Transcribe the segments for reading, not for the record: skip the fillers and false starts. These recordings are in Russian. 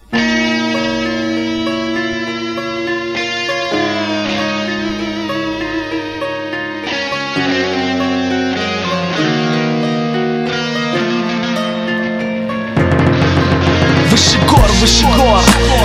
Выше гор,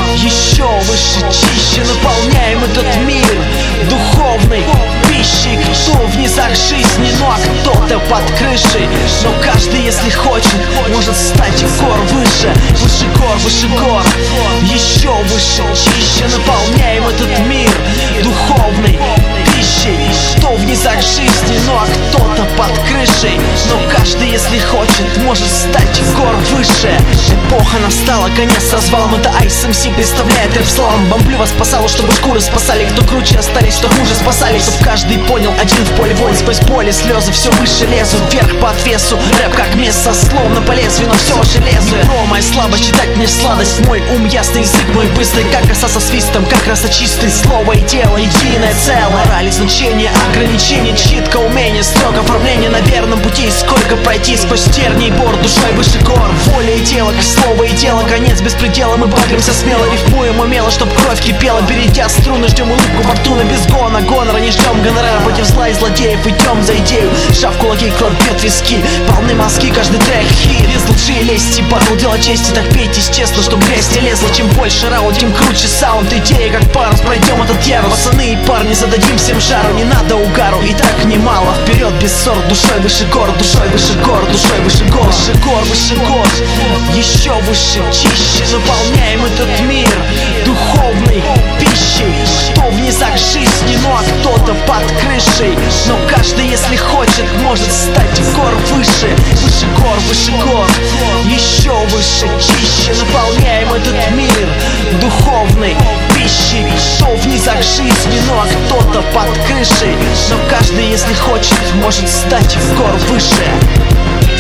еще выше, чище наполняем этот мир духовной пищей. Кто в низах жизни, ну а кто-то под крышей. Но каждый, если хочет, может стать гор выше. Выше гор, еще выше, чище наполняем этот мир духовной пищей. Кто в низах жизни, ну а кто-то под крышей. Но каждый, если хочет, может стать гор выше. Эпоха настала, конец развалом. Это Ice MC представляет рэп славам. Бомблю вас спасало, чтобы шкуры спасали. Кто круче остались, кто хуже спасались. Чтоб каждый понял, один в поле воин. Сквозь поле слезы все выше лезут, вверх по отвесу. Рэп как место, словно по лезвию, но все железо. Про моя слабость, читать мне сладость. Мой ум ясный, язык мой быстрый, как коса со свистом, как раз чистый. Слово и дело, единое целое. Мораль, значение, ограничение, читка, умение, строг оформление на верном пути. Сколько пройти сквозь тернии и бор, душой выше гор. Воля и дело, как слово и дело, конец беспредела. Мы багримся смело, рифмуем умело, чтоб кровь кипела. Бередя струны, ждем улыбку фортуны без гонора, не ждем гонорара. Против зла и злодеев идем за идею. Шаг в кулаки, кладет виски, полны мозги, каждый трек хит. Без лжи, лести, батл, дело чести. Так пейтесь честно, чтоб грязь не лезла. Чем больше раунд, тем круче саунд. Идея как парус, пройдем этот ярус. Пацаны и парни, зададим всем жару. Не надо угару, и так немало. Вперед без ссор, душой выше гор, душой выше гор, душой выше гор. Выше гор, еще выше, чище наполняем этот мир духовной пищей. Кто в низах жизни, ну а кто-то под крышей. Но каждый, если хочет, может стать гор выше. Выше гор, еще выше, чище наполняем этот мир духовной пищей. Кто в низах жизни, ну а кто-то под крышей. Но каждый, если хочет, может стать гор выше.